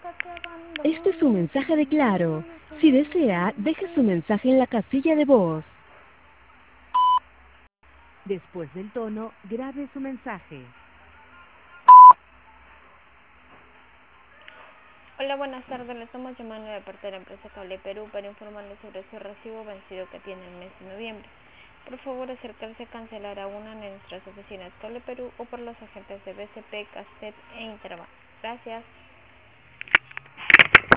Este es un mensaje de Claro. Si desea, deje su mensaje en la casilla de voz. Después del tono, grabe su mensaje. Hola, buenas tardes. Le estamos llamando de parte de la empresa Cable Perú para informarle sobre su recibo vencido que tiene el mes de noviembre. Por favor, acercarse a cancelar a una de nuestras oficinas Cable Perú o por los agentes de BCP, Castet e Interbank. Gracias.